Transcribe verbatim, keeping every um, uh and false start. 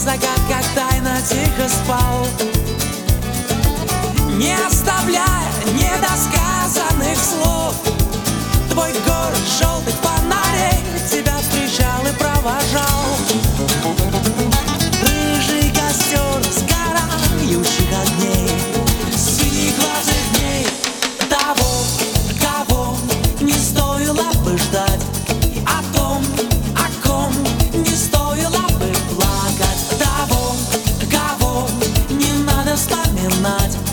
загадках тайно тихо спал, не оставляя недосказанных слов. Твой город желтых фонарей тебя встречал и провожал. Рыжий костер сгорающих огней, синих глазых дней, того, кого не стоило бы ждать, о том, о ком не стоило бы плакать, того, кого не надо вспоминать.